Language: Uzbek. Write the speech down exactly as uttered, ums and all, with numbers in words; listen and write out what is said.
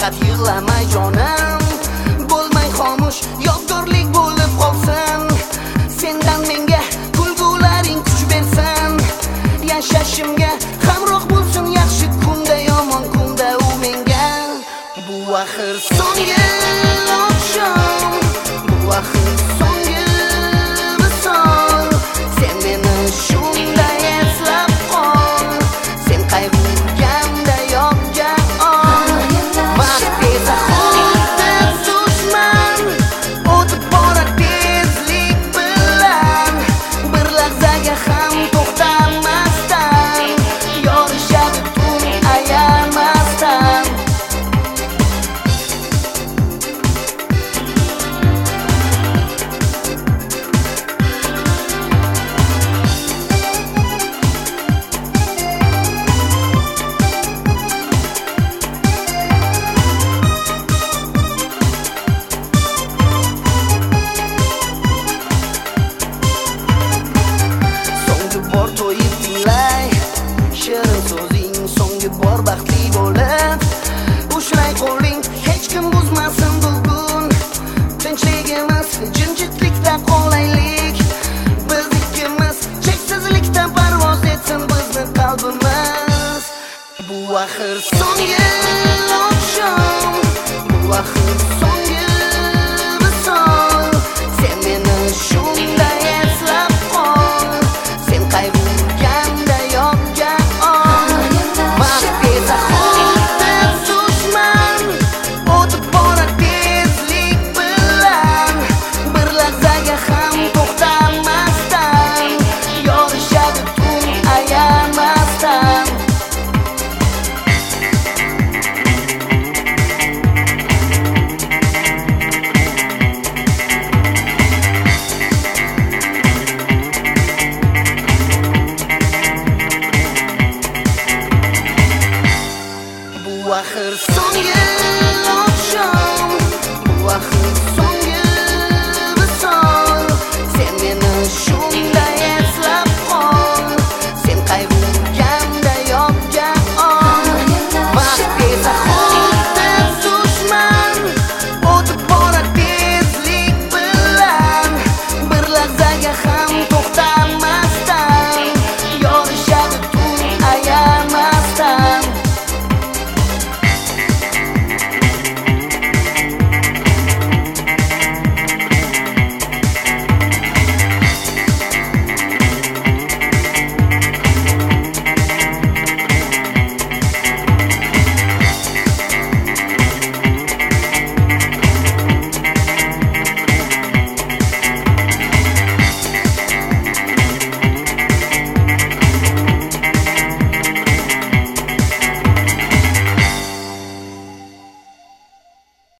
faqat yig'lamay jonim, bo'lmay xomush yodgorlik bo'lib qolsin. Sendan menga kulgularing kuch bersin, yashashimga hamroh bo'lsin yaxshi kunda yomon kunda u menga. Bu axir so'nggi oqshom, bu axir so'nggi misol. Sen meni shunday eslab qol, sen qayg'urganda yonga ol. Mast esa xuddi dushman, o'tib borar tezlik bilan, bir lahzaga ham to'xtamasdan yorishadi tun ayamasdan. Bor to'yib tinglay, shirin so'zing so'nggi bor baxtli bo'lib ushlay qo'ling, hech kim buzmasin bugun tinchligimiz, jimjitlikda qolaylik. Biz ikkimiz cheksizlikda parvoz etsin bizni qalbimiz. Bu axir so'nggi oqshom, bu axir so'nggi